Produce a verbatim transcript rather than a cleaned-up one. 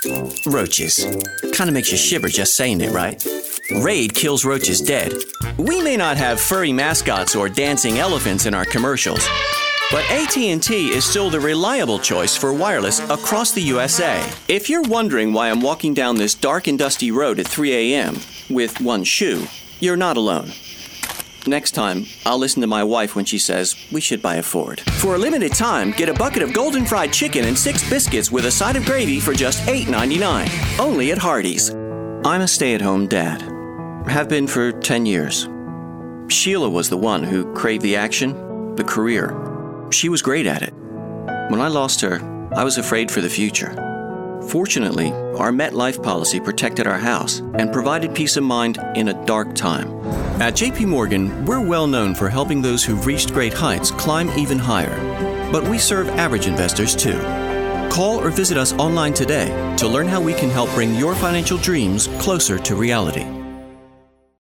Roaches. Kinda makes you shiver just saying it, right? Raid kills roaches dead. We may not have furry mascots or dancing elephants in our commercials, but A T and T is still the reliable choice for wireless across the U S A. If you're wondering why I'm walking down this dark and dusty road at three a.m. with one shoe, you're not alone. Next time, I'll listen to my wife when she says we should buy a Ford. For a limited time, get a bucket of golden fried chicken and six biscuits with a side of gravy for just eight ninety-nine. Only at Hardee's. I'm a stay-at-home dad. Have been for ten years. Sheila was the one who craved the action, the career. She was great at it. When I lost her, I was afraid for the future. Fortunately, our MetLife policy protected our house and provided peace of mind in a dark time. At J P Morgan, we're well known for helping those who've reached great heights climb even higher. But we serve average investors too. Call or visit us online today to learn how we can help bring your financial dreams closer to reality.